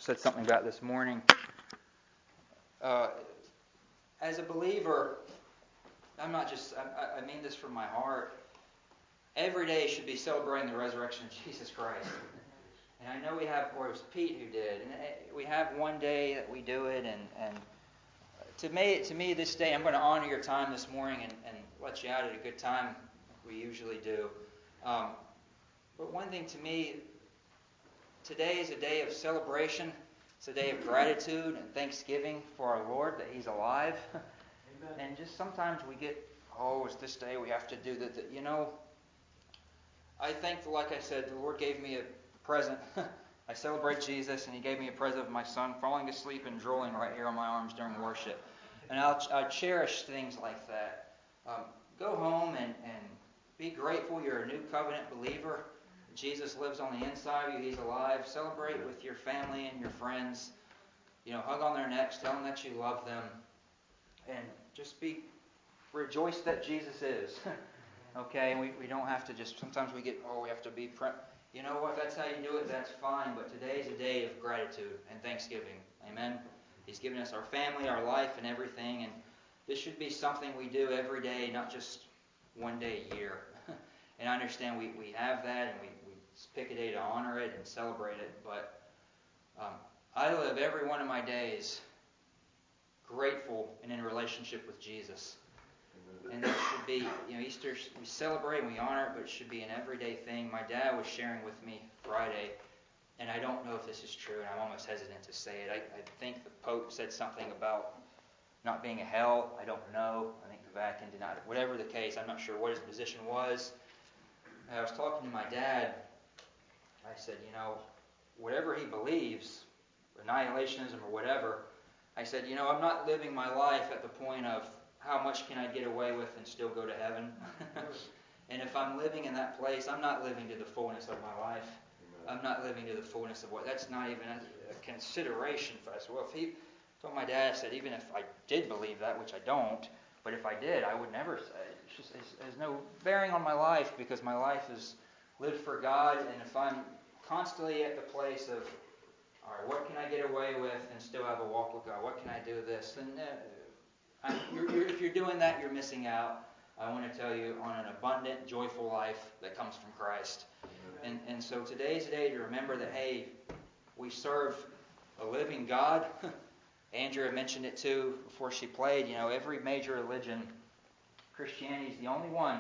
said something about this morning. As a believer, I mean this from my heart. Every day should be celebrating the resurrection of Jesus Christ. And I know we have, or it was Pete who did, and we have one day that we do it, and to me this day, I'm going to honor your time this morning and let you out at a good time, like we usually do. But one thing to me, today is a day of celebration. It's a day of gratitude and thanksgiving for our Lord that He's alive. Amen. And just sometimes we get, it's this day we have to do that. I think, like I said, the Lord gave me a present. I celebrate Jesus, and He gave me a present of my son falling asleep and drooling right here on my arms during worship. And I cherish things like that. Go home and be grateful you're a new covenant believer. Jesus lives on the inside of you. He's alive. Celebrate with your family and your friends. Hug on their necks. Tell them that you love them. And just rejoice that Jesus is. Okay? And we don't have to sometimes we have to be, you know what, that's how you do it, that's fine. But today's a day of gratitude and thanksgiving. Amen? He's given us our family, our life, and everything. And this should be something we do every day, not just one day a year. And I understand we have that, and we pick a day to honor it and celebrate it. But I live every one of my days grateful and in relationship with Jesus. And that should be, Easter, we celebrate and we honor it, but it should be an everyday thing. My dad was sharing with me Friday, and I don't know if this is true, and I'm almost hesitant to say it. I think the Pope said something about not being a hell. I don't know. I think the Vatican denied it. Whatever the case, I'm not sure what his position was. I was talking to my dad. I said, whatever he believes, annihilationism or whatever, I said, I'm not living my life at the point of how much can I get away with and still go to heaven. And if I'm living in that place, I'm not living to the fullness of my life. I'm not living to the fullness of that's not even a consideration for us. Well, so my dad said, even if I did believe that, which I don't, but if I did, I would never say it. There's no bearing on my life, because my life is lived for God. And if I'm constantly at the place of, all right, what can I get away with and still have a walk with God? What can I do this? Then if you're doing that, you're missing out. I want to tell you, on an abundant, joyful life that comes from Christ. And so today's a day to remember that, hey, we serve a living God. Andrea mentioned it too before she played. Every major religion, Christianity is the only one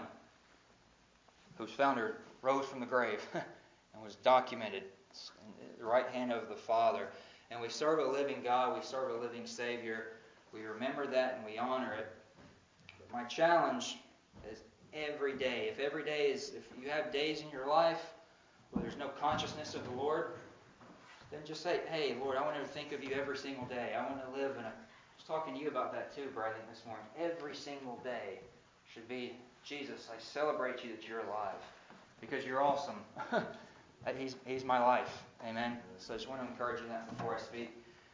whose founder rose from the grave and was documented in the right hand of the Father. And we serve a living God. We serve a living Savior. We remember that and we honor it. But my challenge is every day. If you have days in your life where there's no consciousness of the Lord, then just say, hey, Lord, I want to think of you every single day. I want to live I was talking to you about that too, Bradley, this morning. Every single day should be, Jesus, I celebrate you that you're alive, because you're awesome. He's my life. Amen. So I just want to encourage you in that before I speak.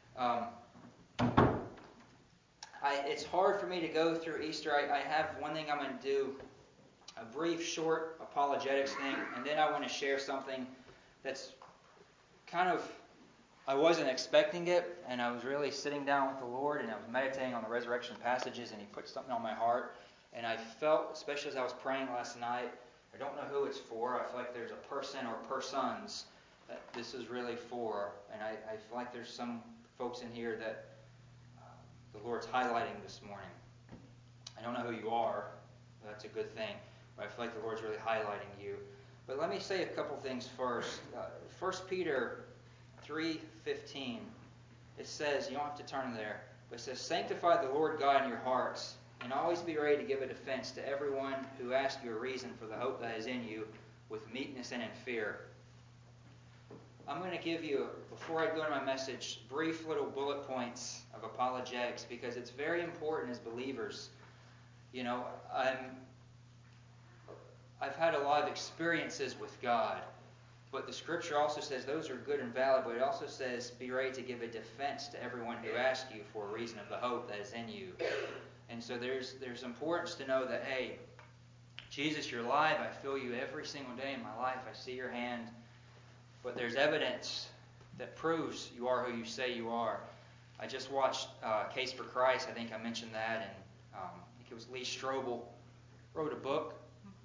It's hard for me to go through Easter. I have one thing I'm going to do, a brief, short apologetics thing, and then I want to share something that's kind of, I wasn't expecting it, and I was really sitting down with the Lord, and I was meditating on the resurrection passages, and He put something on my heart, and I felt, especially as I was praying last night, I don't know who it's for. I feel like there's a person or persons that this is really for, and I feel like there's some folks in here that the Lord's highlighting this morning. I don't know who you are. That's a good thing. But I feel like the Lord's really highlighting you. But let me say a couple things first. 1 Peter 3:15. It says, you don't have to turn there, but it says, sanctify the Lord God in your hearts, and always be ready to give a defense to everyone who asks you a reason for the hope that is in you, with meekness and in fear. I'm going to give you, before I go into my message, brief little bullet points of apologetics, because it's very important as believers. I've had a lot of experiences with God, but the Scripture also says those are good and valid, but it also says be ready to give a defense to everyone who asks you for a reason of the hope that is in you. And so there's importance to know that, hey, Jesus, you're alive. I feel you every single day in my life. I see your hand. But there's evidence that proves you are who you say you are. I just watched Case for Christ. I think I mentioned that, and I think it was Lee Strobel wrote a book,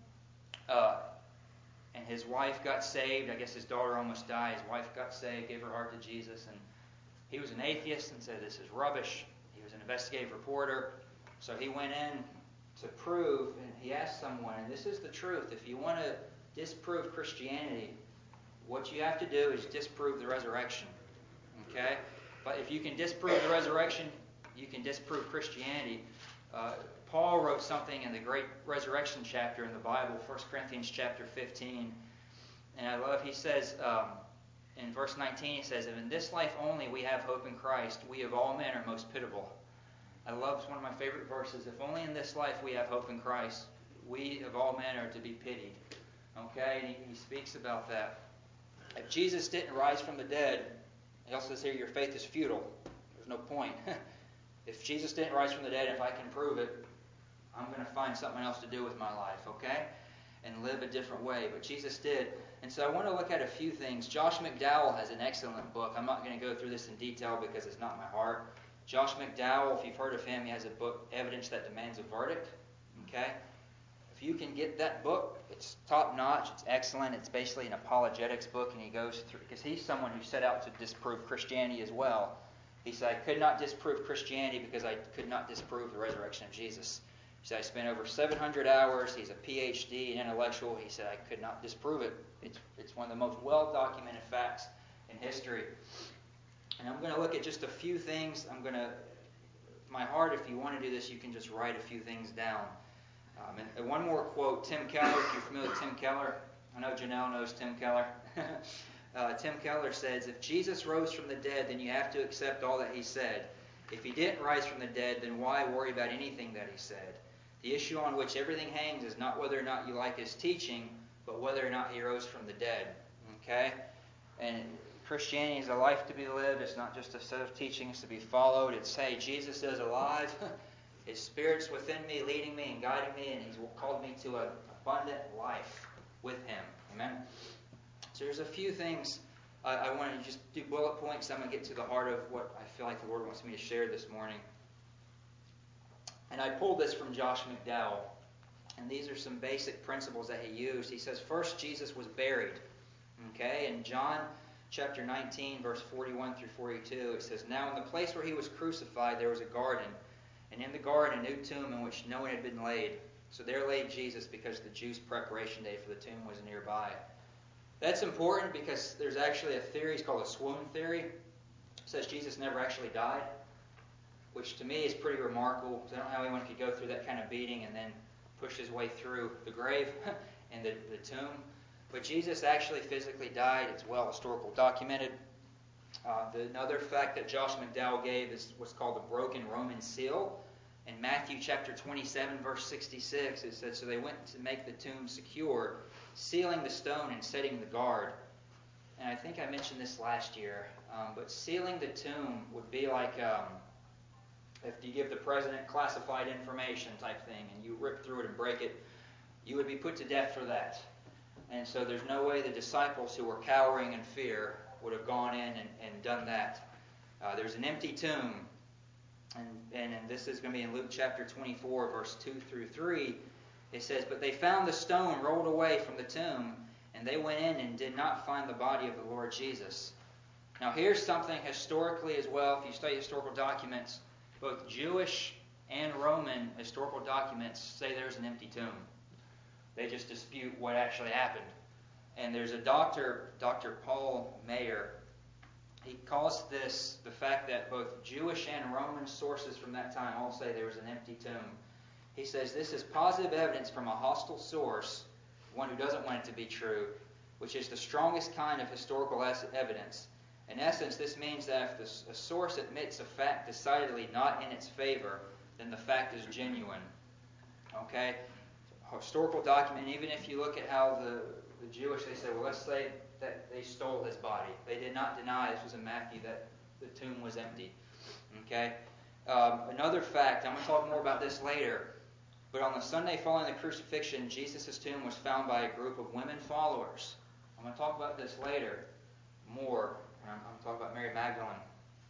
and his wife got saved. I guess his daughter almost died. His wife got saved, gave her heart to Jesus, and he was an atheist and said this is rubbish. He was an investigative reporter, so he went in to prove, and he asked someone, and this is the truth, if you want to disprove Christianity, what you have to do is disprove the resurrection. Okay? But if you can disprove the resurrection, you can disprove Christianity. Paul wrote something in the great resurrection chapter in the Bible, 1 Corinthians chapter 15. And I love, he says, in verse 19, he says, "And in this life only we have hope in Christ. We of all men are most pitiable." I love, it's one of my favorite verses. If only in this life we have hope in Christ, we of all men are to be pitied. Okay? And he speaks about that. If Jesus didn't rise from the dead, he also says here, your faith is futile. There's no point. If Jesus didn't rise from the dead, if I can prove it, I'm going to find something else to do with my life, okay? And live a different way. But Jesus did. And so I want to look at a few things. Josh McDowell has an excellent book. I'm not going to go through this in detail because it's not my heart. Josh McDowell, if you've heard of him, he has a book, Evidence That Demands a Verdict. Okay? If you can get that book, it's top-notch, it's excellent. It's basically an apologetics book, and he goes through, because he's someone who set out to disprove Christianity as well. He said, I could not disprove Christianity because I could not disprove the resurrection of Jesus. He said, I spent over 700 hours. He's a PhD, an intellectual. He said, I could not disprove it. It's one of the most well-documented facts in history. And I'm going to look at just a few things. My heart, if you want to do this, you can just write a few things down. And one more quote, Tim Keller, if you're familiar with Tim Keller. I know Janelle knows Tim Keller. Tim Keller says, if Jesus rose from the dead, then you have to accept all that he said. If he didn't rise from the dead, then why worry about anything that he said? The issue on which everything hangs is not whether or not you like his teaching, but whether or not he rose from the dead. Okay? And Christianity is a life to be lived. It's not just a set of teachings to be followed. It's, hey, Jesus is alive. His Spirit's within me, leading me and guiding me, and he's called me to an abundant life with him. Amen? So there's a few things I want to just do bullet points. I'm going to get to the heart of what I feel like the Lord wants me to share this morning. And I pulled this from Josh McDowell. And these are some basic principles that he used. He says, first, Jesus was buried. Okay? In John chapter 19, verse 41 through 42, it says, now in the place where he was crucified, there was a garden. And in the garden, a new tomb in which no one had been laid. So there lay Jesus because the Jews' preparation day for the tomb was nearby. That's important because there's actually a theory, it's called a swoon theory. It says Jesus never actually died, which to me is pretty remarkable because I don't know how anyone could go through that kind of beating and then push his way through the grave and the tomb. But Jesus actually physically died. It's well historical documented. Another fact that Josh McDowell gave is what's called the broken Roman seal. In Matthew chapter 27, verse 66, it says, so they went to make the tomb secure, sealing the stone and setting the guard. And I think I mentioned this last year, but sealing the tomb would be like if you give the president classified information type thing and you rip through it and break it, you would be put to death for that. And so there's no way the disciples who were cowering in fear would have gone in and done that. There's an empty tomb. And this is going to be in Luke chapter 24, verse 2 through 3. It says, but they found the stone rolled away from the tomb, and they went in and did not find the body of the Lord Jesus. Now here's something historically as well. If you study historical documents, both Jewish and Roman historical documents say there's an empty tomb. They just dispute what actually happened. And there's a Dr. Paul Mayer. He calls this the fact that both Jewish and Roman sources from that time all say there was an empty tomb. He says this is positive evidence from a hostile source, one who doesn't want it to be true, which is the strongest kind of historical evidence. In essence, this means that if a source admits a fact decidedly not in its favor, then the fact is genuine. Okay? Historical document, even if you look at how the Jewish, they say, well, let's say that they stole his body. They did not deny, this was in Matthew, that the tomb was empty. Okay? Another fact, I'm going to talk more about this later, but on the Sunday following the crucifixion, Jesus' tomb was found by a group of women followers. I'm going to talk about this later more. I'm talking about Mary Magdalene.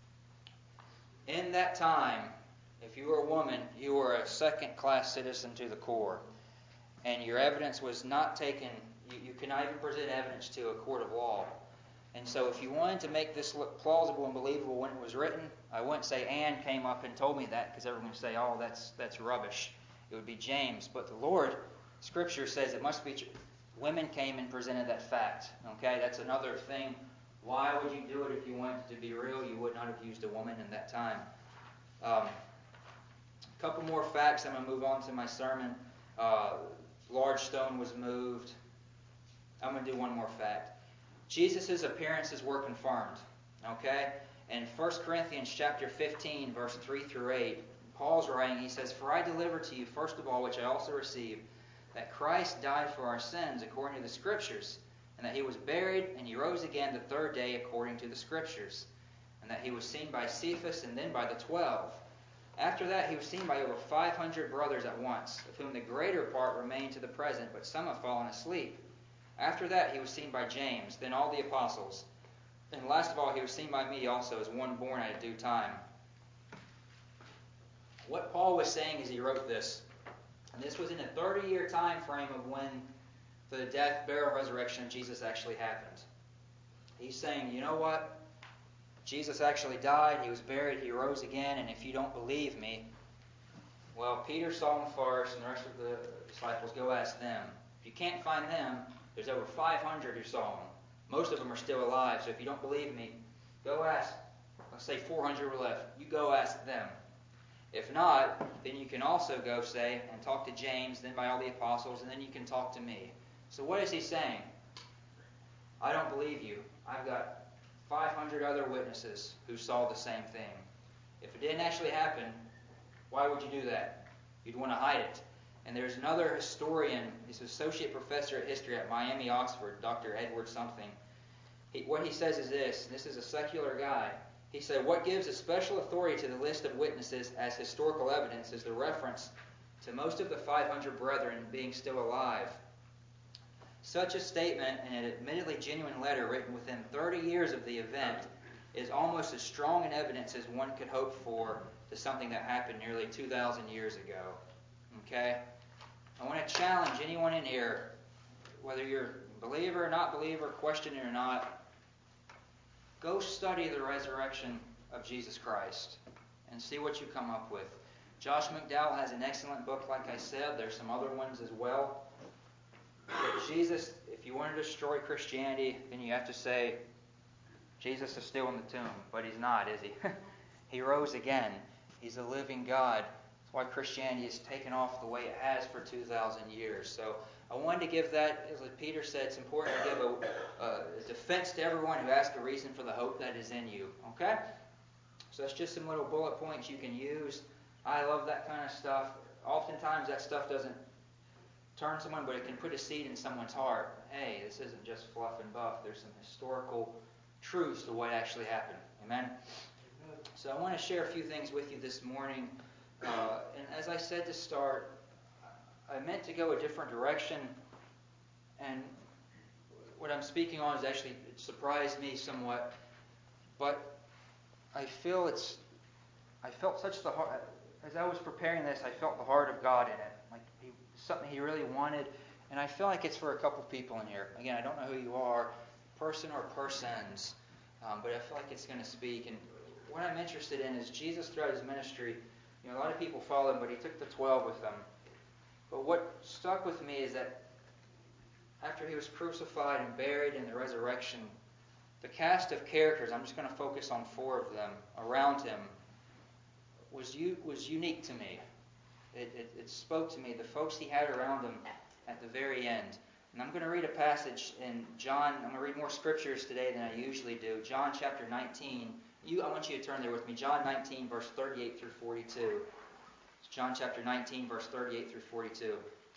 In that time, if you were a woman, you were a second-class citizen to the core. And your evidence was not taken, you could not even present evidence to a court of law. And so if you wanted to make this look plausible and believable when it was written, I wouldn't say Anne came up and told me that, because everyone would say, oh, that's rubbish. It would be James. But the Lord, Scripture says it must be women came and presented that fact. Okay, that's another thing. Why would you do it if you wanted it to be real? You would not have used a woman in that time. A couple more facts. I'm going to move on to my sermon. Large stone was moved. I'm going to do one more fact. Jesus' appearances were confirmed. Okay? In 1 Corinthians chapter 15, verse 3 through 8, Paul's writing, he says, "For I delivered to you, first of all, which I also received, that Christ died for our sins according to the Scriptures, and that he was buried, and he rose again the third day according to the Scriptures, and that he was seen by Cephas and then by the 12. After that, he was seen by over 500 brothers at once, of whom the greater part remain to the present, but some have fallen asleep. After that, he was seen by James, then all the apostles. And last of all, he was seen by me also, as one born at a due time." What Paul was saying as he wrote this, and this was in a 30-year time frame of when the death, burial, resurrection of Jesus actually happened. He's saying, you know what? Jesus actually died, he was buried, he rose again, and if you don't believe me, well, Peter saw him first, and the rest of the disciples, go ask them. If you can't find them, there's over 500 who saw him. Most of them are still alive, so if you don't believe me, go ask. Let's say 400 were left. You go ask them. If not, then you can also go say and talk to James, then by all the apostles, and then you can talk to me. So what is he saying? I don't believe you. I've got 500 other witnesses who saw the same thing. If it didn't actually happen, why would you do that? You'd want to hide it. And there's another historian, he's an associate professor of history at Miami, Oxford, Dr. Edward something. What he says is this is a secular guy. He said, what gives a special authority to the list of witnesses as historical evidence is the reference to most of the 500 brethren being still alive. Such a statement, and an admittedly genuine letter written within 30 years of the event, is almost as strong an evidence as one could hope for to something that happened nearly 2,000 years ago. Okay? I want to challenge anyone in here, whether you're a believer or not believer, questioning or not, go study the resurrection of Jesus Christ and see what you come up with. Josh McDowell has an excellent book, like I said. There's some other ones as well. But Jesus, if you want to destroy Christianity, then you have to say, Jesus is still in the tomb. But he's not, is he? He rose again. He's a living God. That's why Christianity has taken off the way it has for 2,000 years. So I wanted to give that, as Peter said, it's important to give a defense to everyone who asks a reason for the hope that is in you. Okay? So that's just some little bullet points you can use. I love that kind of stuff. Oftentimes that stuff doesn't turn someone, but it can put a seed in someone's heart. Hey, this isn't just fluff and buff. There's some historical truths to what actually happened. Amen? So I want to share a few things with you this morning. And as I said to start, I meant to go a different direction. And what I'm speaking on is actually, it surprised me somewhat. But I felt such the heart, as I was preparing this, I felt the heart of God in it. Like something He really wanted. And I feel like it's for a couple people in here. Again, I don't know who you are, person or persons, but I feel like it's going to speak. And what I'm interested in is Jesus throughout His ministry, a lot of people followed Him, but He took the 12 with Him. But what stuck with me is that after He was crucified and buried in the resurrection, the cast of characters, I'm just going to focus on 4 of them, around Him, was unique to me. It spoke to me, the folks He had around Him at the very end. And I'm going to read a passage in John. I'm going to read more scriptures today than I usually do. John chapter 19. I want you to turn there with me. John 19, verse 38 through 42. It's John chapter 19, verse 38 through 42.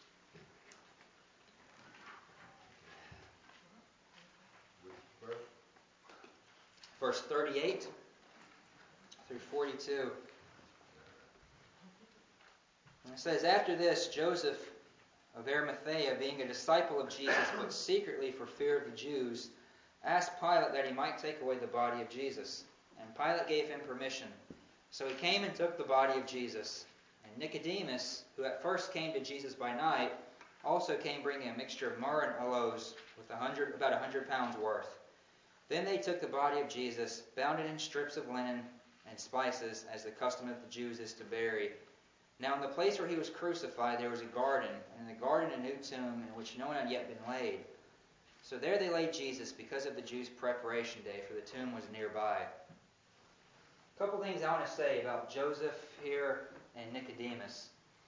Verse 38 through 42. And it says, after this, Joseph of Arimathea, being a disciple of Jesus, but secretly for fear of the Jews, asked Pilate that he might take away the body of Jesus. And Pilate gave him permission. So he came and took the body of Jesus. And Nicodemus, who at first came to Jesus by night, also came bringing a mixture of myrrh and aloes with about 100 pounds worth. Then they took the body of Jesus, bound it in strips of linen and spices, as the custom of the Jews is to bury. Now in the place where he was crucified there was a garden, and in the garden a new tomb in which no one had yet been laid. So there they laid Jesus because of the Jews' preparation day, for the tomb was nearby. A couple things I want to say about Joseph here and Nicodemus.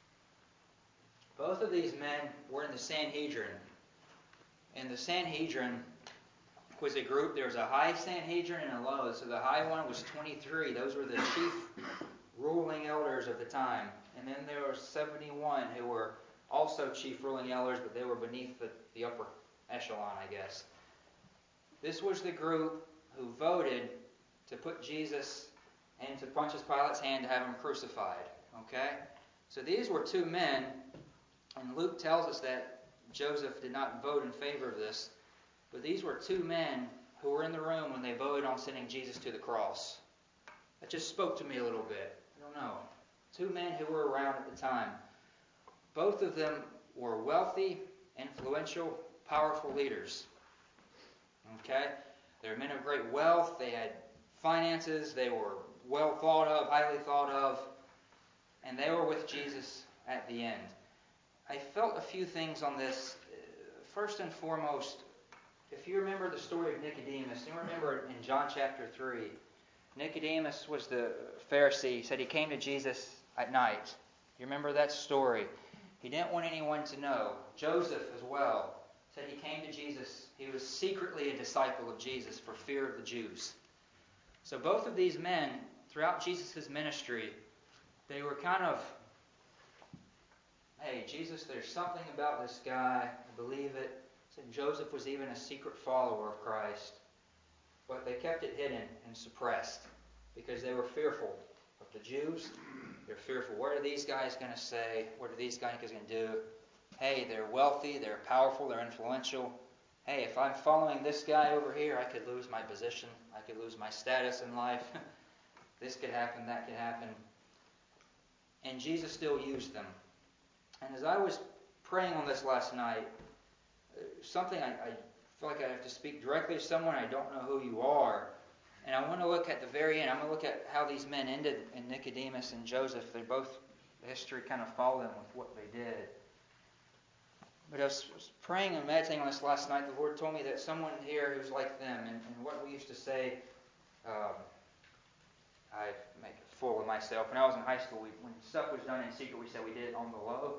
Both of these men were in the Sanhedrin. And the Sanhedrin was a group. There was a high Sanhedrin and a low. So the high one was 23. Those were the chief ruling elders of the time. And then there were 71 who were also chief ruling elders, but they were beneath the upper echelon, I guess. This was the group who voted to put Jesus into Pontius Pilate's hand to have him crucified. Okay? So these were two men, and Luke tells us that Joseph did not vote in favor of this, but these were two men who were in the room when they voted on sending Jesus to the cross. That just spoke to me a little bit. I don't know. Two men who were around at the time. Both of them were wealthy, influential, powerful leaders. Okay? They were men of great wealth. They had finances. They were well thought of, highly thought of. And they were with Jesus at the end. I felt a few things on this. First and foremost, if you remember the story of Nicodemus, you remember in John chapter 3, Nicodemus was the Pharisee. He said he came to Jesus at night. You remember that story? He didn't want anyone to know. Joseph as well said he came to Jesus. He was secretly a disciple of Jesus for fear of the Jews. So both of these men, throughout Jesus' ministry, they were kind of, hey, Jesus, there's something about this guy. I believe it. Said Joseph was even a secret follower of Christ. But they kept it hidden and suppressed because they were fearful of the Jews. They're fearful. What are these guys going to say? What are these guys going to do? Hey, they're wealthy, they're powerful, they're influential. Hey, if I'm following this guy over here, I could lose my position. I could lose my status in life. This could happen, that could happen. And Jesus still used them. And as I was praying on this last night, something I feel like I have to speak directly to someone. I don't know who you are. And I want to look at the very end. I'm going to look at how these men ended in Nicodemus and Joseph. They both, history kind of followed them with what they did. But I was praying and meditating on this last night. The Lord told me that someone here who's like them, and what we used to say, I make a fool of myself. When I was in high school, when stuff was done in secret, we said we did it on the low.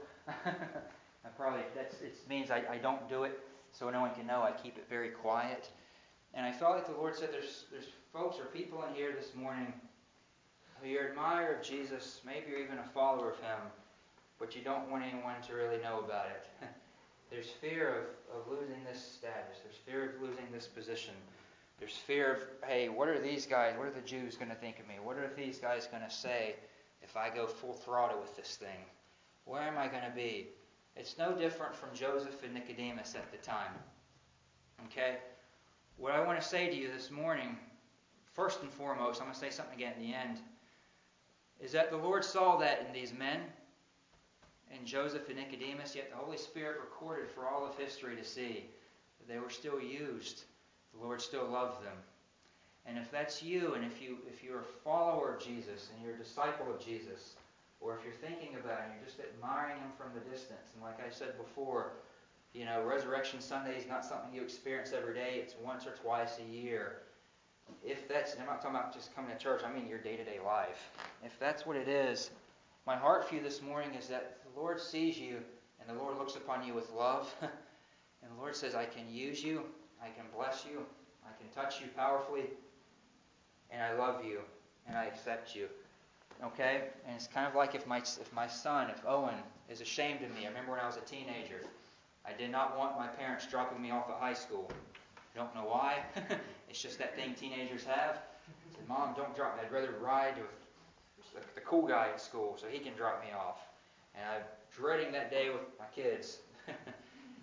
It means I don't do it so no one can know. I keep it very quiet. And I felt like the Lord said there's folks or people in here this morning who you're an admirer of Jesus, maybe you're even a follower of Him, but you don't want anyone to really know about it. There's fear of losing this status. There's fear of losing this position. There's fear of, hey, what are these guys, what are the Jews going to think of me? What are these guys going to say if I go full throttle with this thing? Where am I going to be? It's no different from Joseph and Nicodemus at the time. Okay? What I want to say to you this morning, first and foremost, I'm going to say something again at the end, is that the Lord saw that in these men, in Joseph and Nicodemus, yet the Holy Spirit recorded for all of history to see that they were still used. The Lord still loved them. And if that's you, and if you're a follower of Jesus, and you're a disciple of Jesus, or if you're thinking about it and you're just admiring Him from the distance, and like I said before, Resurrection Sunday is not something you experience every day. It's once or twice a year. If that's, I'm not talking about just coming to church, I mean your day-to-day life. If that's what it is, my heart for you this morning is that the Lord sees you and the Lord looks upon you with love. And the Lord says, I can use you, I can bless you, I can touch you powerfully, and I love you, and I accept you. Okay? And it's kind of like if my son, if Owen, is ashamed of me. I remember when I was a teenager, I did not want my parents dropping me off at high school. I don't know why. It's just that thing teenagers have. I said, Mom, don't drop me. I'd rather ride with the cool guy at school so he can drop me off. And I'm dreading that day with my kids.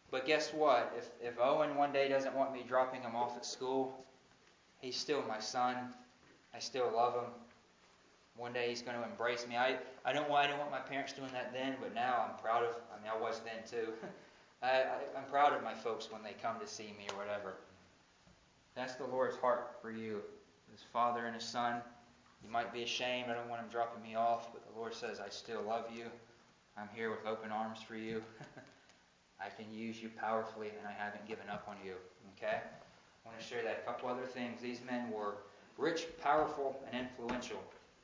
But guess what? If Owen one day doesn't want me dropping him off at school, he's still my son. I still love him. One day he's going to embrace me. I didn't want my parents doing that then, but now I'm proud of. I was then too. I'm proud of my folks when they come to see me or whatever. That's the Lord's heart for you, His Father and His Son. You might be ashamed. I don't want Him dropping me off, but the Lord says, I still love you. I'm here with open arms for you. I can use you powerfully, and I haven't given up on you. Okay? I want to share that. A couple other things. These men were rich, powerful, and influential.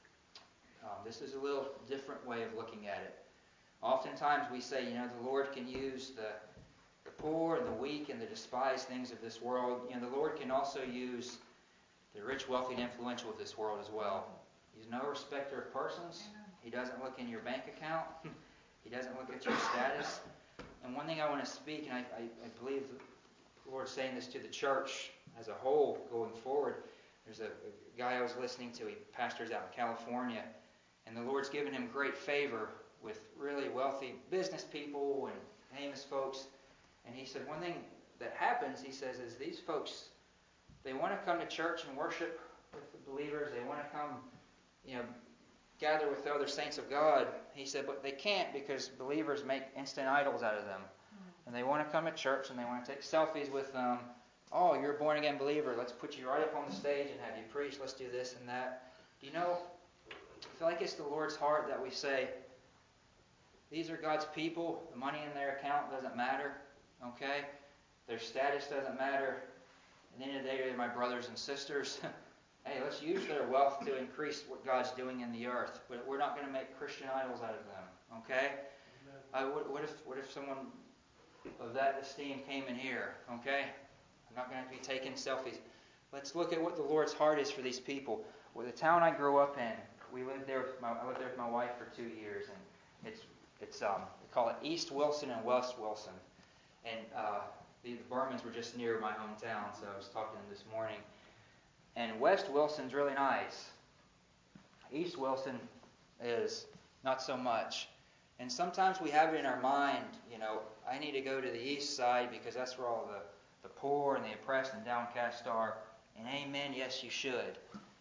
This is a little different way of looking at it. Oftentimes we say, the Lord can use the poor and the weak and the despised things of this world. The Lord can also use the rich, wealthy, and influential of this world as well. He's no respecter of persons. He doesn't look in your bank account. He doesn't look at your status. And one thing I want to speak, and I believe the Lord's saying this to the church as a whole going forward. There's a guy I was listening to. He pastors out in California. And the Lord's given him great favor with really wealthy business people and famous folks. And he said one thing that happens, he says, is these folks, they want to come to church and worship with the believers. They want to come, gather with the other saints of God. He said, but they can't because believers make instant idols out of them. And they want to come to church and they want to take selfies with them. Oh, you're a born-again believer. Let's put you right up on the stage and have you preach. Let's do this and that. Do you know, I feel like it's the Lord's heart that we say, these are God's people. The money in their account doesn't matter. Okay? Their status doesn't matter. At the end of the day, they're my brothers and sisters. Hey, let's use their wealth to increase what God's doing in the earth. But we're not going to make Christian idols out of them. Okay? What if someone of that esteem came in here? Okay? I'm not going to be taking selfies. Let's look at what the Lord's heart is for these people. Well, the town I grew up in, I lived there with my wife for 2 years, and it's they call it East Wilson and West Wilson, and the Burmans were just near my hometown, so I was talking to them this morning. And West Wilson's really nice. East Wilson is not so much. And sometimes we have it in our mind, I need to go to the east side because that's where all the poor and the oppressed and downcast are. And amen, yes, you should.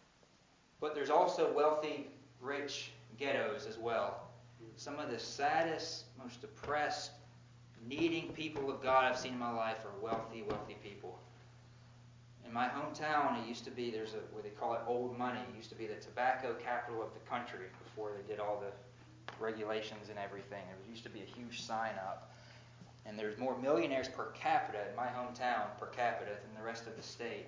But there's also wealthy, rich ghettos as well. Some of the saddest, most depressed, needing people of God I've seen in my life are wealthy, wealthy people. In my hometown, it used to be, there's what they call it old money. It used to be the tobacco capital of the country before they did all the regulations and everything. There used to be a huge sign up. And there's more millionaires per capita in my hometown per capita than the rest of the state.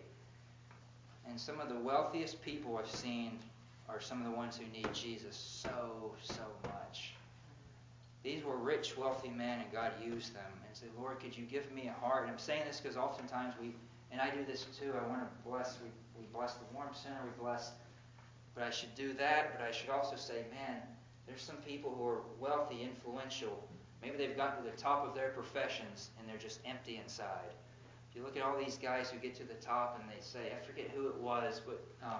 And some of the wealthiest people I've seen are some of the ones who need Jesus so much. These were rich, wealthy men, and God used them. And said, Lord, could you give me a heart? And I'm saying this because oftentimes and I do this too, I want to bless, we bless the Warm Center, we bless, but I should do that, but I should also say, man, there's some people who are wealthy, influential. Maybe they've gotten to the top of their professions, and they're just empty inside. If you look at all these guys who get to the top, and they say, I forget who it was, but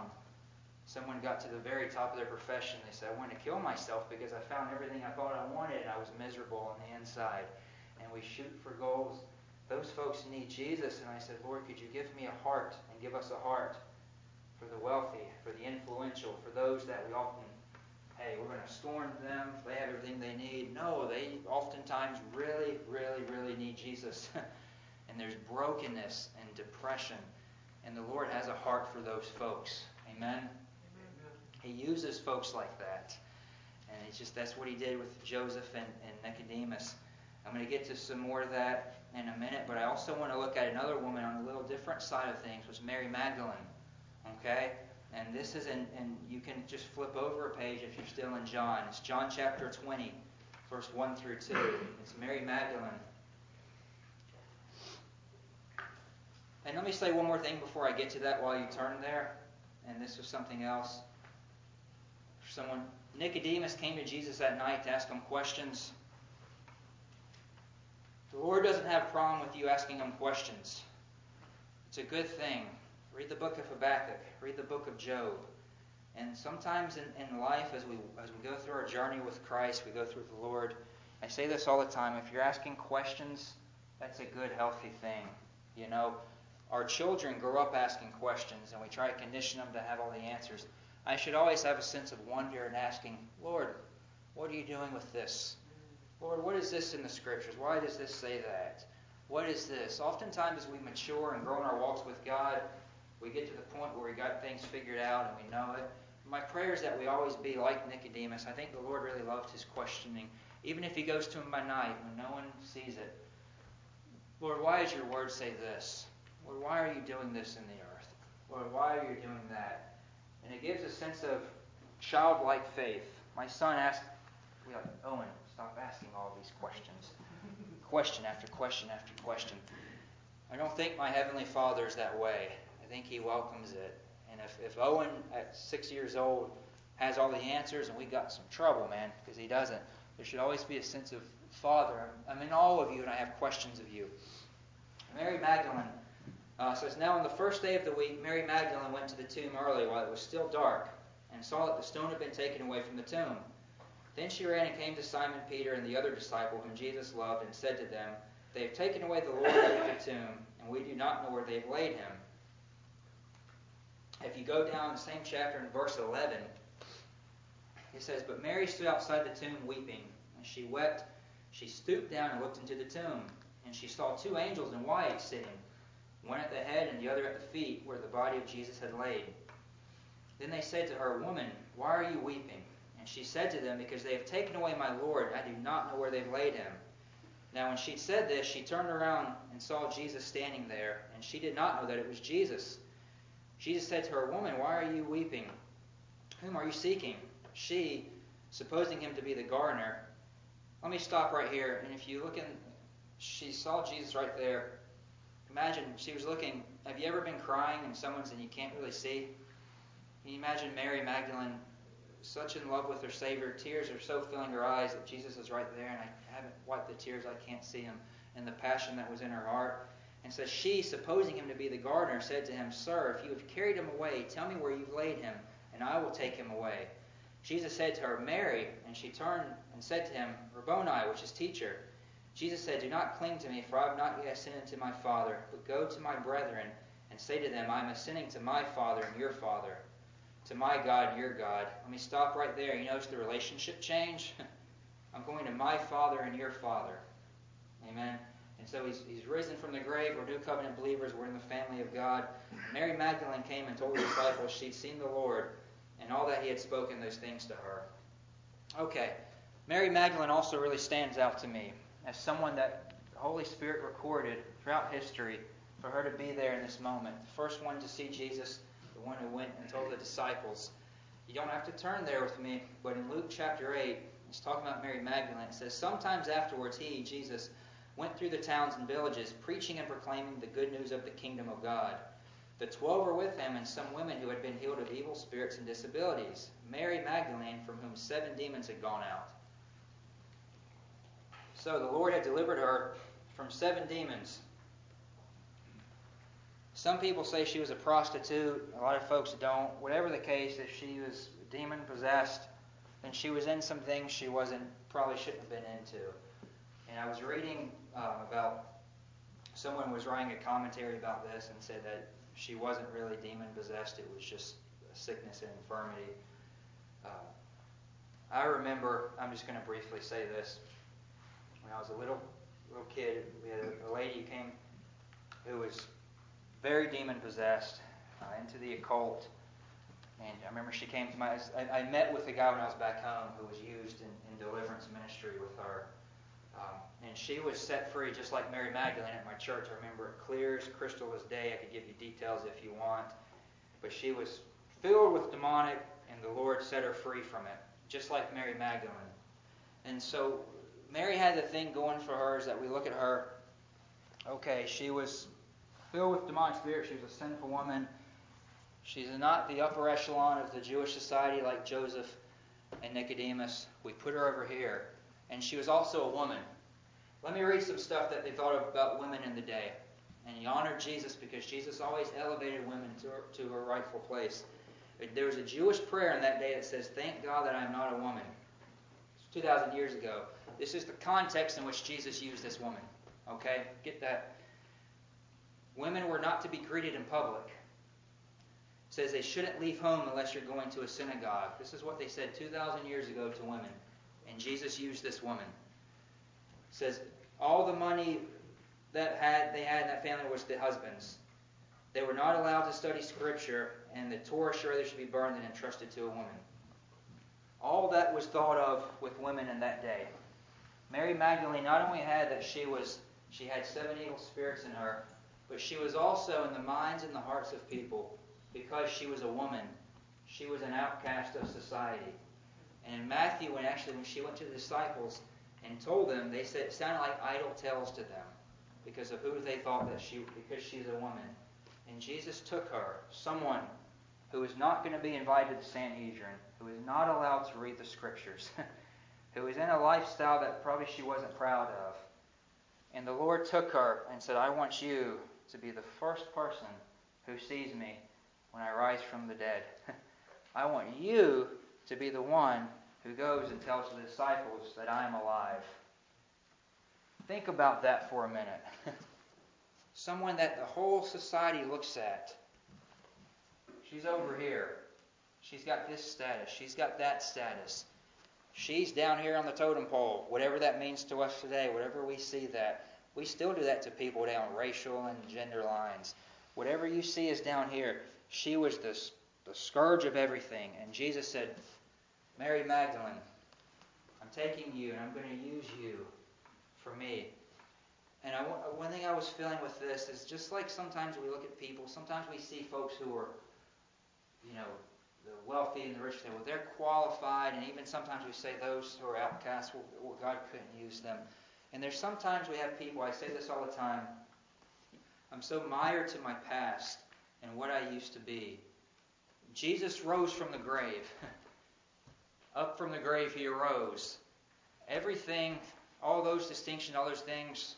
someone got to the very top of their profession. They said, I wanted to kill myself because I found everything I thought I wanted, and I was miserable on the inside. And we shoot for goals. Those folks need Jesus. And I said, Lord, could you give me a heart and give us a heart for the wealthy, for the influential, for those that we often, hey, we're going to scorn them. They have everything they need. No, they oftentimes really, really, really need Jesus. And there's brokenness and depression. And the Lord has a heart for those folks. Amen? He uses folks like that. And it's just that's what he did with Joseph and Nicodemus. I'm going to get to some more of that in a minute, but I also want to look at another woman on a little different side of things, was Mary Magdalene. Okay? And this is and you can just flip over a page if you're still in John. It's John chapter 20, verse 1 through 2. It's Mary Magdalene. And let me say one more thing before I get to that while you turn there. And this was something else. Nicodemus came to Jesus that night to ask him questions. The Lord doesn't have a problem with you asking him questions. It's a good thing. Read the book of Habakkuk. Read the book of Job. And sometimes in life, as we go through our journey with Christ, we go through the Lord. I say this all the time. If you're asking questions, That's a good, healthy thing. You know, our children grow up asking questions, and we try to condition them to have all the answers. I should always have a sense of wonder and asking, Lord, what are you doing with this? Lord, what is this in the Scriptures? Why does this say that? What is this? Oftentimes as we mature and grow in our walks with God, we get to the point where we got things figured out and we know it. My prayer is that we always be like Nicodemus. I think the Lord really loved his questioning. Even if he goes to him by night when no one sees it. Lord, why does your word say this? Lord, why are you doing this in the earth? Lord, why are you doing that? And it gives a sense of childlike faith. My son asked, Owen, stop asking all these questions. Question after question after question. I don't think my Heavenly Father is that way. I think He welcomes it. And if Owen, at 6 years old, has all the answers, and we got some trouble, man, because he doesn't, there should always be a sense of, Father, I'm in awe of you, and I have questions of you. Mary Magdalene says, Now on the first day of the week, Mary Magdalene went to the tomb early while it was still dark, and saw that the stone had been taken away from the tomb. Then she ran and came to Simon Peter and the other disciple whom Jesus loved, and said to them, They have taken away the Lord out of the tomb, and we do not know where they have laid him. If you go down the same chapter in verse 11, it says, But Mary stood outside the tomb weeping, and she wept. She stooped down and looked into the tomb, and she saw two angels in white sitting, one at the head and the other at the feet, where the body of Jesus had laid. Then they said to her, Woman, why are you weeping? And she said to them, Because they have taken away my Lord, and I do not know where they've laid him. Now when she said this, she turned around and saw Jesus standing there, and she did not know that it was Jesus. Jesus said to her, Woman, why are you weeping? Whom are you seeking? She, supposing him to be the gardener. Let me stop right here. And if you look in, she saw Jesus right there. Imagine she was looking. Have you ever been crying and someone's and you can't really see? Can you imagine Mary Magdalene, such in love with her Savior? Tears are so filling her eyes that Jesus is right there, and I haven't wiped the tears. I can't see him. And the passion that was in her heart. And so she, supposing him to be the gardener, said to him, Sir, if you have carried him away, tell me where you've laid him, and I will take him away. Jesus said to her, Mary, and she turned and said to him, Rabboni, which is teacher. Jesus said, Do not cling to me, for I have not yet ascended to my Father, but go to my brethren, and say to them, I am ascending to my Father and your Father, to my God and your God. Let me stop right there. You notice the relationship change? I'm going to my Father and your Father. Amen. And so he's risen from the grave. We're New Covenant believers. We're in the family of God. Mary Magdalene came and told the disciples she'd seen the Lord and all that he had spoken those things to her. Okay. Mary Magdalene also really stands out to me as someone that the Holy Spirit recorded throughout history for her to be there in this moment. The first one to see Jesus, the one who went and told the disciples. You don't have to turn there with me, but in Luke chapter 8, it's talking about Mary Magdalene. It says, Sometimes afterwards he, Jesus, went through the towns and villages, preaching and proclaiming the good news of the kingdom of God. The 12 were with him, and some women who had been healed of evil spirits and disabilities. Mary Magdalene, from whom 7 demons had gone out. So the Lord had delivered her from 7 demons. Some people say she was a prostitute. A lot of folks don't. Whatever the case, if she was demon-possessed, then she was in some things she probably shouldn't have been into. And I was reading about, someone was writing a commentary about this and said that she wasn't really demon-possessed. It was just a sickness and infirmity. I remember, I'm just going to briefly say this. When I was a little kid, we had a lady who came who was very demon-possessed, into the occult. And I remember she came to I met with a guy when I was back home who was used in deliverance ministry with her. And she was set free just like Mary Magdalene at my church. I remember it clear as crystal as day. I could give you details if you want. But she was filled with demonic, and the Lord set her free from it, just like Mary Magdalene. And so Mary had the thing going for her is that we look at her, okay, she was filled with demonic spirit. She was a sinful woman. She's not the upper echelon of the Jewish society like Joseph and Nicodemus. We put her over here. And she was also a woman. Let me read some stuff that they thought of about women in the day. And he honored Jesus because Jesus always elevated women to her rightful place. There was a Jewish prayer in that day that says, Thank God that I am not a woman. It's 2,000 years ago. This is the context in which Jesus used this woman. Okay? Get that. Women were not to be greeted in public. It says they shouldn't leave home unless you're going to a synagogue. This is what they said 2,000 years ago to women. And Jesus used this woman. It says all the money that they had in that family was the husband's. They were not allowed to study Scripture, and the Torah surely should be burned and entrusted to a woman. All that was thought of with women in that day. Mary Magdalene not only had that she had 7 evil spirits in her, but she was also in the minds and the hearts of people because she was a woman. She was an outcast of society. And in Matthew, when she went to the disciples and told them, they said it sounded like idle tales to them because of who they thought because she's a woman. And Jesus took her, someone who is not going to be invited to the Sanhedrin, who is not allowed to read the Scriptures, who is in a lifestyle that probably she wasn't proud of. And the Lord took her and said, I want you to be the first person who sees me when I rise from the dead. I want you to be the one who goes and tells the disciples that I am alive. Think about that for a minute. Someone that the whole society looks at. She's over here. She's got this status. She's got that status. She's down here on the totem pole. Whatever that means to us today, whatever we see that. We still do that to people down racial and gender lines. Whatever you see is down here. She was the scourge of everything. And Jesus said, Mary Magdalene, I'm taking you and I'm going to use you for me. And one thing I was feeling with this is just like sometimes we look at people, sometimes we see folks who are, the wealthy and the rich, they're qualified, and even sometimes we say those who are outcasts, well, God couldn't use them. And there's sometimes we have people, I say this all the time, I'm so mired to my past and what I used to be. Jesus rose from the grave. Up from the grave he arose. Everything, all those distinctions, all those things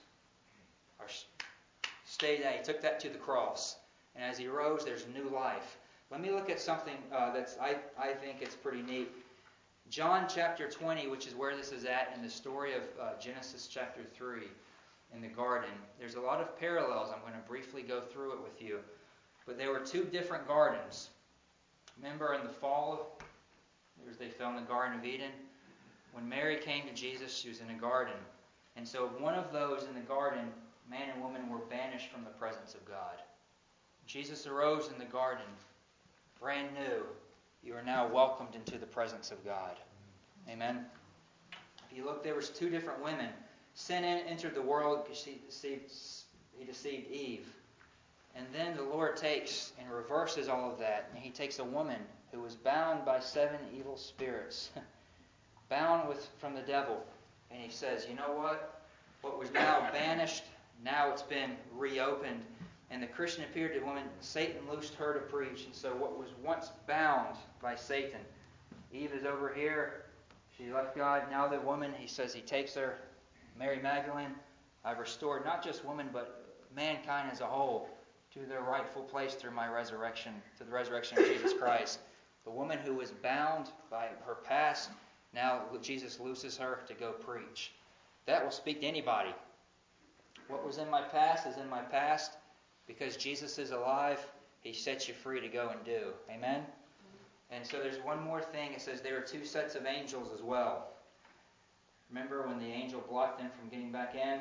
stayed there. He took that to the cross. And as he rose, there's new life. Let me look at something I think it's pretty neat. John chapter 20, which is where this is at in the story of Genesis chapter 3 in the garden. There's a lot of parallels. I'm going to briefly go through it with you. But there were 2 different gardens. Remember in the fall, they fell in the Garden of Eden. When Mary came to Jesus, she was in a garden. And so one of those in the garden, man and woman were banished from the presence of God. Jesus arose in the garden, brand new. You are now welcomed into the presence of God. Amen. If you look, there was 2 different women. Sin entered the world because he deceived Eve. And then the Lord takes and reverses all of that. And he takes a woman who was bound by 7 evil spirits, bound from the devil. And he says, you know what? What was now banished, now it's been reopened. And the Christian appeared to the woman. Satan loosed her to preach. And so what was once bound by Satan, Eve is over here. She left God. Now the woman, he says he takes her, Mary Magdalene, I've restored not just woman, but mankind as a whole to their rightful place through my resurrection, to the resurrection of Jesus Christ. The woman who was bound by her past, now Jesus looses her to go preach. That will speak to anybody. What was in my past is in my past. Because Jesus is alive, he sets you free to go and do. Amen? And so there's one more thing. It says there are 2 sets of angels as well. Remember when the angel blocked them from getting back in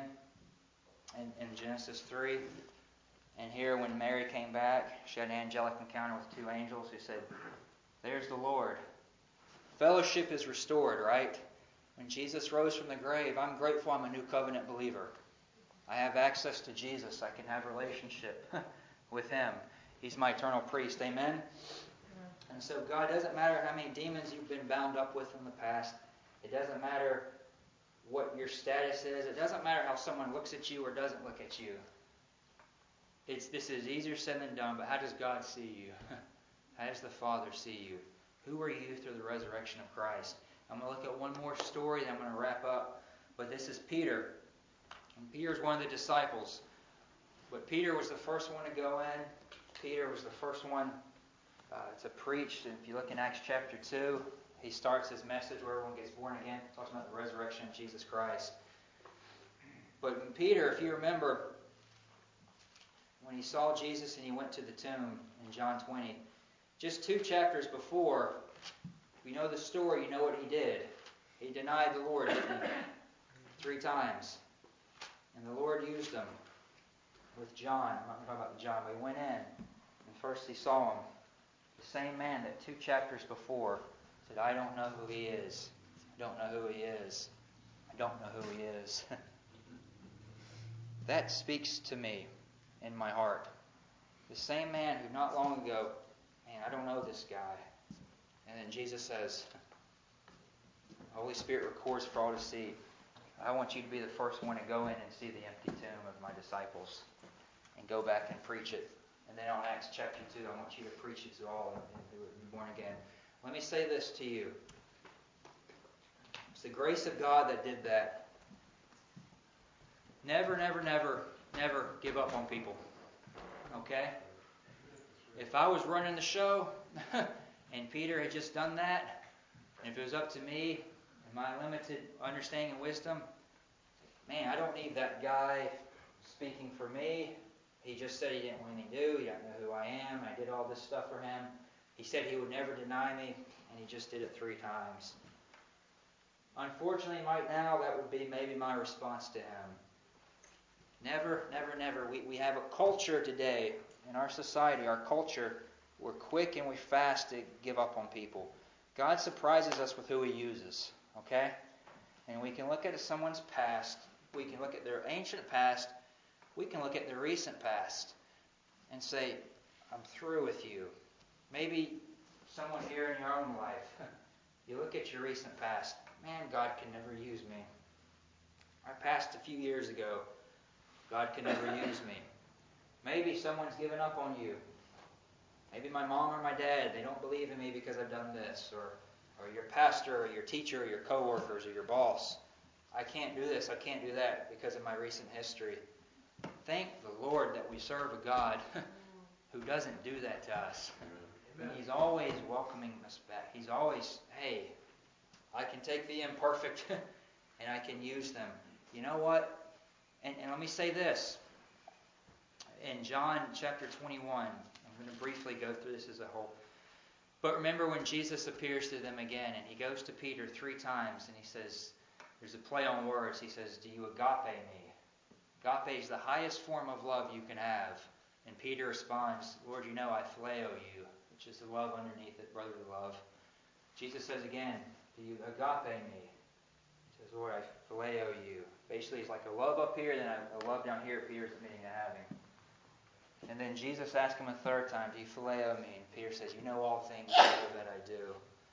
Genesis 3? And here when Mary came back, she had an angelic encounter with 2 angels who said, there's the Lord. Fellowship is restored, right? When Jesus rose from the grave, I'm grateful I'm a new covenant believer. I have access to Jesus. I can have a relationship with him. He's my eternal priest. Amen? And so God, doesn't matter how many demons you've been bound up with in the past. It doesn't matter what your status is. It doesn't matter how someone looks at you or doesn't look at you. This is easier said than done, but how does God see you? How does the Father see you? Who are you through the resurrection of Christ? I'm going to look at one more story, then I'm going to wrap up. But this is Peter. And Peter is one of the disciples. But Peter was the first one to go in. Peter was the first one to preach. And if you look in Acts chapter 2, he starts his message where everyone gets born again. Talks about the resurrection of Jesus Christ. But Peter, if you remember, when he saw Jesus and he went to the tomb in John 20, just 2 chapters before, if you know the story, you know what he did. He denied the Lord, didn't he? 3 times. And the Lord used him with John. I'm not talking about John, but he went in. And first he saw him. The same man that 2 chapters before said, I don't know who he is. I don't know who he is. I don't know who he is. That speaks to me in my heart. The same man who not long ago, man, I don't know this guy. And then Jesus says, the Holy Spirit records for all to see. I want you to be the first one to go in and see the empty tomb of my disciples and go back and preach it. And then on Acts chapter 2, I want you to preach it to all who would be born again. Let me say this to you. It's the grace of God that did that. Never, never, never, never give up on people. Okay? If I was running the show and Peter had just done that, and if it was up to me and my limited understanding and wisdom, man, I don't need that guy speaking for me. He just said he didn't want anything to do. He doesn't know who I am. I did all this stuff for him. He said he would never deny me, and he just did it 3 times. Unfortunately, right now, that would be maybe my response to him. Never, never, never. We have a culture today in our society, our culture, we're quick and we're fast to give up on people. God surprises us with who He uses, okay? And we can look at someone's past, we can look at their ancient past, we can look at their recent past and say, I'm through with you. Maybe someone here in your own life, you look at your recent past, man, God can never use me. I passed a few years ago. God can never use me. Maybe someone's given up on you. Maybe my mom or my dad, they don't believe in me because I've done this. Or your pastor or your teacher or your coworkers or your boss. I can't do this, I can't do that because of my recent history. Thank the Lord that we serve a God who doesn't do that to us. And He's always welcoming us back. He's always, hey, I can take the imperfect and I can use them. You know what? And let me say this. In John chapter 21, I'm going to briefly go through this as a whole. But remember when Jesus appears to them again, and He goes to Peter 3 times, and He says, there's a play on words. He says, do you agape me? Agape is the highest form of love you can have. And Peter responds, Lord, you know I phileo you, which is the love underneath it, brotherly love. Jesus says again, do you agape me? He says, Lord, I phileo you. Basically, it's like a love up here, then a love down here Peter's admitting to having. And then Jesus asks him a 3rd time, do you phileo me? And Peter says, you know all things that I do.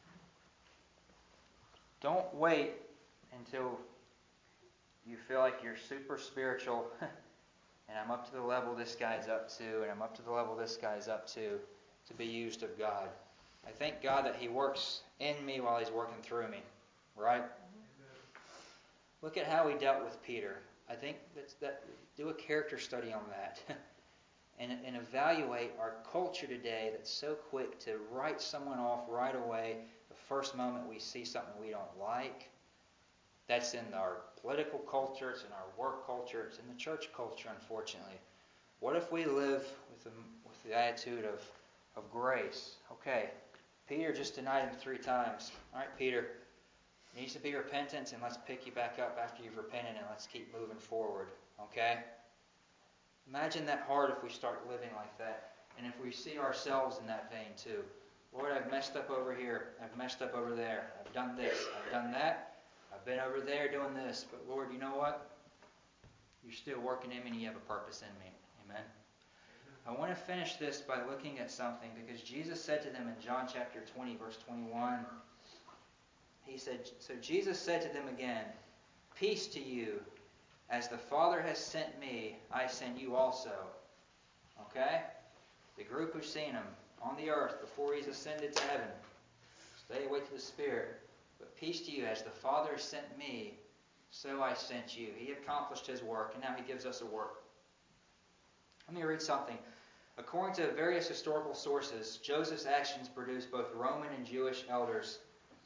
Don't wait until you feel like you're super spiritual and I'm up to the level this guy's up to, and I'm up to the level this guy's up to be used of God. I thank God that He works in me while He's working through me. Right? Look at how He dealt with Peter. I think that do a character study on that. and evaluate our culture today that's so quick to write someone off right away the first moment we see something we don't like. That's in our political culture, it's in our work culture, it's in the church culture, unfortunately. What if we live with the attitude of grace? Okay, Peter just denied Him 3 times. All right, Peter, needs to be repentance, and let's pick you back up after you've repented, and let's keep moving forward. Okay? Imagine that heart if we start living like that, and if we see ourselves in that vein too. Lord, I've messed up over here. I've messed up over there. I've done this. I've done that. I've been over there doing this. But Lord, you know what? You're still working in me, and you have a purpose in me. Amen? I want to finish this by looking at something, because Jesus said to them in John chapter 20, verse 21, He said, so Jesus said to them again, peace to you. As the Father has sent me, I send you also. Okay? The group who's seen Him on the earth before He's ascended to heaven. Stay away to the Spirit. But peace to you. As the Father has sent me, so I sent you. He accomplished His work, and now He gives us a work. Let me read something. According to various historical sources, Joseph's actions produced both Roman and Jewish elders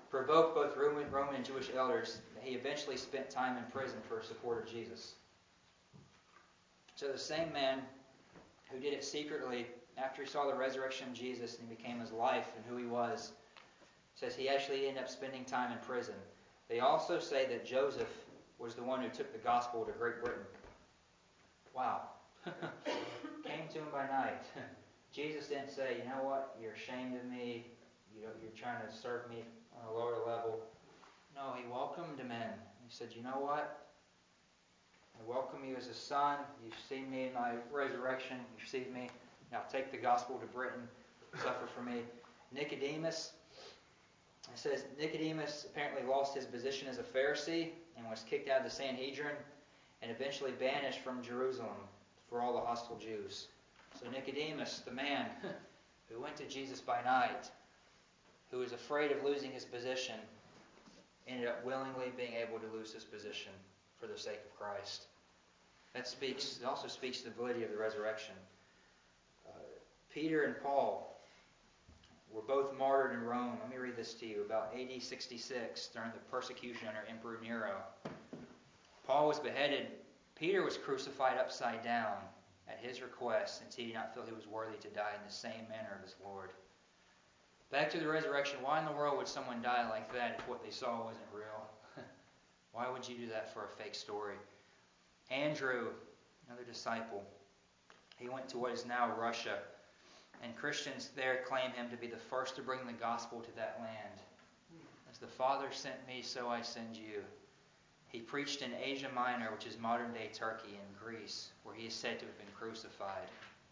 provoked both Roman and Jewish elders that he eventually spent time in prison for support of Jesus. So the same man who did it secretly after he saw the resurrection of Jesus and he became his life and who he was, says he actually ended up spending time in prison. They also say that Joseph was the one who took the gospel to Great Britain. Wow. Came to him by night. Jesus didn't say, you know what, you're ashamed of me, you're trying to serve me on a lower level. No, he welcomed him in. He said, you know what? I welcome you as a son. You've seen me in my resurrection. You've seen me. Now take the gospel to Britain. Suffer for me. Nicodemus. It says Nicodemus apparently lost his position as a Pharisee and was kicked out of the Sanhedrin and eventually banished from Jerusalem for all the hostile Jews. So Nicodemus, the man who went to Jesus by night, who was afraid of losing his position, ended up willingly being able to lose his position for the sake of Christ. It also speaks to the validity of the resurrection. Peter and Paul were both martyred in Rome. Let me read this to you. About AD 66, during the persecution under Emperor Nero, Paul was beheaded. Peter was crucified upside down at his request, since he did not feel he was worthy to die in the same manner of his Lord. Back to the resurrection. Why in the world would someone die like that if what they saw wasn't real? Why would you do that for a fake story? Andrew, another disciple, he went to what is now Russia, and Christians there claim him to be the first to bring the gospel to that land. As the Father sent me, so I send you. He preached in Asia Minor, which is modern-day Turkey, and Greece, where he is said to have been crucified.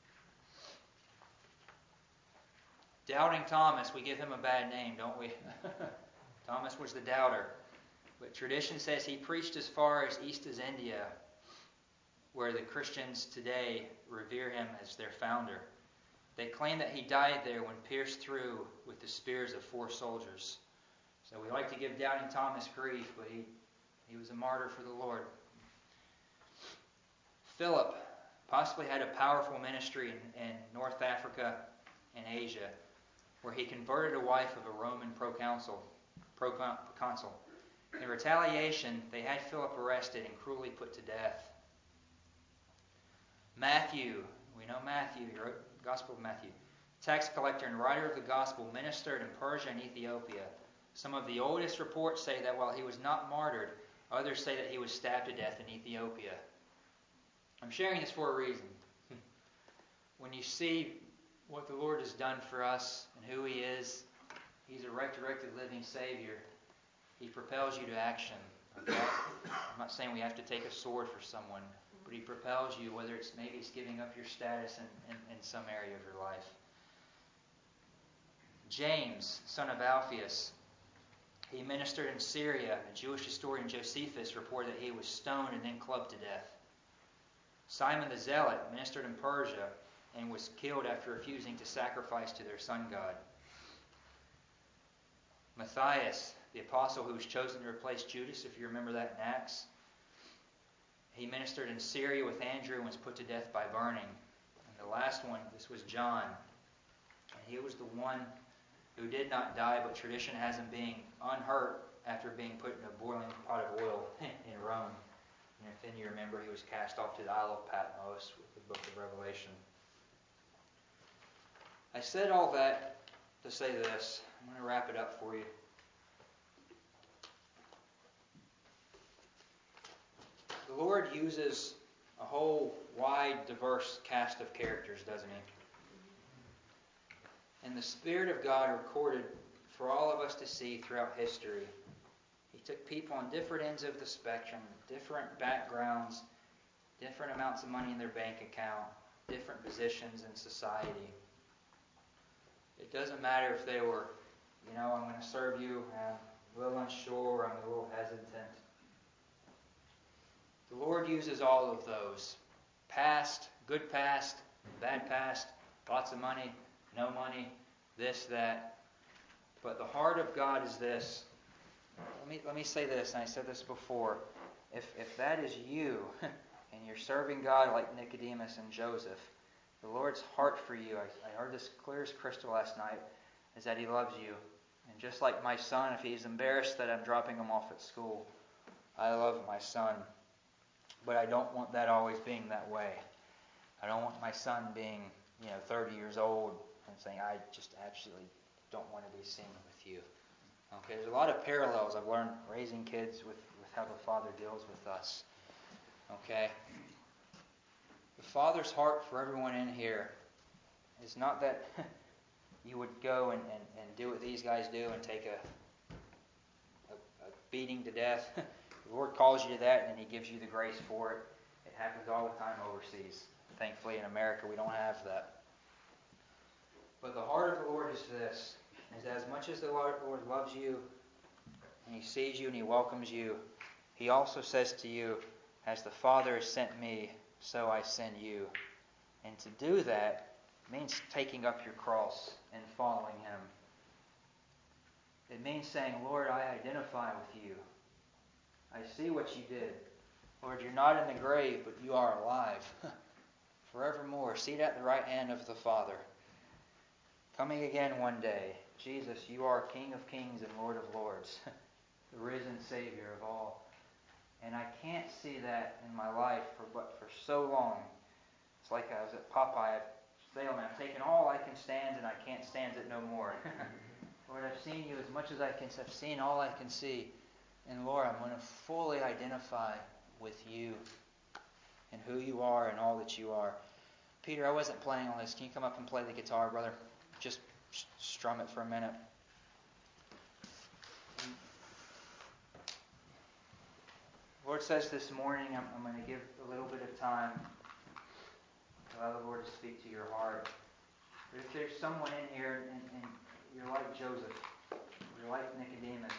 Doubting Thomas, we give him a bad name, don't we? Thomas was the doubter. But tradition says he preached as far as east as India, where the Christians today revere him as their founder. They claim that he died there when pierced through with the spears of 4 soldiers. So we like to give Doubting Thomas grief, but he was a martyr for the Lord. Philip possibly had a powerful ministry in North Africa and Asia, where he converted a wife of a Roman proconsul. In retaliation, they had Philip arrested and cruelly put to death. Matthew, we know Matthew, he wrote the Gospel of Matthew. Tax collector and writer of the Gospel, ministered in Persia and Ethiopia. Some of the oldest reports say that while he was not martyred, others say that he was stabbed to death in Ethiopia. I'm sharing this for a reason. When you see what the Lord has done for us and who He is, He's a resurrected living Savior. He propels you to action. Okay? I'm not saying we have to take a sword for someone, but He propels you, whether it's giving up your status in some area of your life. James, son of Alphaeus, he ministered in Syria. The Jewish historian Josephus reported that he was stoned and then clubbed to death. Simon the Zealot ministered in Persia and was killed after refusing to sacrifice to their sun god. Matthias, the apostle who was chosen to replace Judas, if you remember that in Acts, he ministered in Syria with Andrew and was put to death by burning. And the last one, this was John. And he was the one who did not die, but tradition has him being unhurt after being put in a boiling pot of oil in Rome. And if any you remember, he was cast off to the Isle of Patmos with the book of Revelation. I said all that to say this. I'm going to wrap it up for you. The Lord uses a whole wide, diverse cast of characters, doesn't He? And the Spirit of God recorded for all of us to see throughout history. He took people on different ends of the spectrum, different backgrounds, different amounts of money in their bank account, different positions in society. It doesn't matter if they were, I'm going to serve you, I'm a little unsure, I'm a little hesitant. The Lord uses all of those. Past, good past, bad past, lots of money, no money, this, that. But the heart of God is this. Let me say this, and I said this before. If that is you, and you're serving God like Nicodemus and Joseph, the Lord's heart for you, I heard this clear as crystal last night, is that He loves you. And just like my son, if he's embarrassed that I'm dropping him off at school, I love my son. But I don't want that always being that way. I don't want my son being, 30 years old and saying, I just absolutely don't want to be seen with you. Okay, there's a lot of parallels I've learned raising kids with how the Father deals with us. Okay? The Father's heart for everyone in here is not that you would go and do what these guys do and take a beating to death. The Lord calls you to that and He gives you the grace for it. It happens all the time overseas. Thankfully in America we don't have that. But the heart of the Lord is this, is that as much as the Lord loves you and He sees you and He welcomes you, He also says to you, as the Father has sent me, so I send you. And to do that means taking up your cross and following Him. It means saying, Lord, I identify with you. I see what you did. Lord, you're not in the grave, but you are alive. Forevermore, seated at the right hand of the Father. Coming again one day. Jesus, you are King of kings and Lord of lords. The risen Savior of all. And I can't see that in my life for so long. It's like I was at Popeye sailing. I've taken all I can stand and I can't stand it no more. Lord, I've seen you as much as I can. I've seen all I can see. And Lord, I'm going to fully identify with you and who you are and all that you are. Peter, I wasn't planning on this. Can you come up and play the guitar, brother? Just strum it for a minute. The Lord says this morning, I'm going to give a little bit of time to allow the Lord to speak to your heart. But if there's someone in here and you're like Joseph, you're like Nicodemus,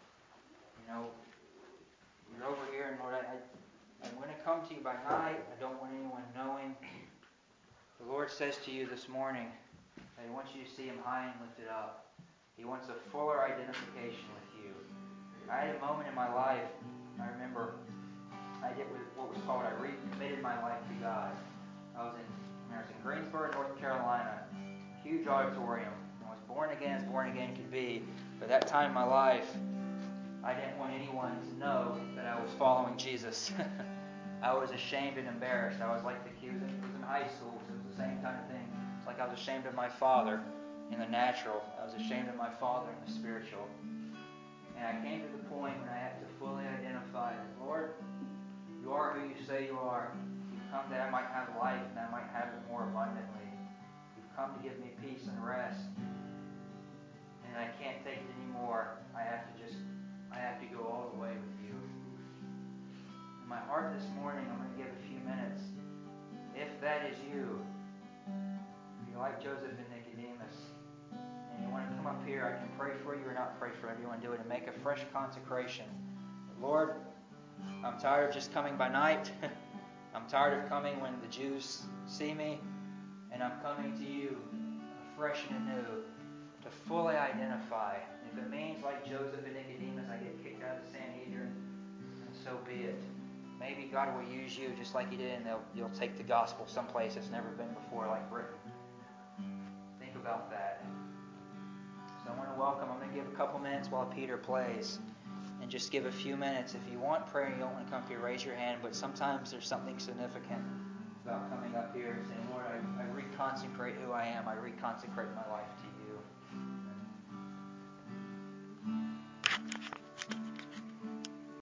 you're over here and Lord, I'm going to come to you by night. I don't want anyone knowing. The Lord says to you this morning that He wants you to see Him high and lifted up. He wants a fuller identification with you. I had a moment in my life, I remember, I did what was called, I recommitted my life to God. I was in Greensboro, North Carolina, huge auditorium. I was born again as born again could be. But that time in my life, I didn't want anyone to know that I was following Jesus. I was ashamed and embarrassed. I was like the kids. It was in high school, so it was the same kind of thing. It's like I was ashamed of my father in the natural. I was ashamed of my father in the spiritual. And I came to the point when I had to fully identify that, Lord, you are who you say you are. You've come that I might have life and I might have it more abundantly. You've come to give me peace and rest. And I can't take it anymore. I have to go all the way with you. In my heart this morning, I'm going to give a few minutes. If that is you, if you're like Joseph and Nicodemus, and you want to come up here, I can pray for you or not pray for you. You want to do it and make a fresh consecration. Lord, I'm tired of just coming by night. I'm tired of coming when the Jews see me. And I'm coming to you fresh and anew to fully identify. If it means like Joseph and Nicodemus, I get kicked out of the Sanhedrin, and so be it. Maybe God will use you just like He did, and you'll take the gospel someplace it's never been before, like Britain. Think about that. So I want to welcome. I'm going to give a couple minutes while Peter plays, and just give a few minutes. If you want prayer and you don't want to come up here, raise your hand. But sometimes there's something significant about coming up here and saying, Lord, I reconsecrate who I am. I reconsecrate my life to you.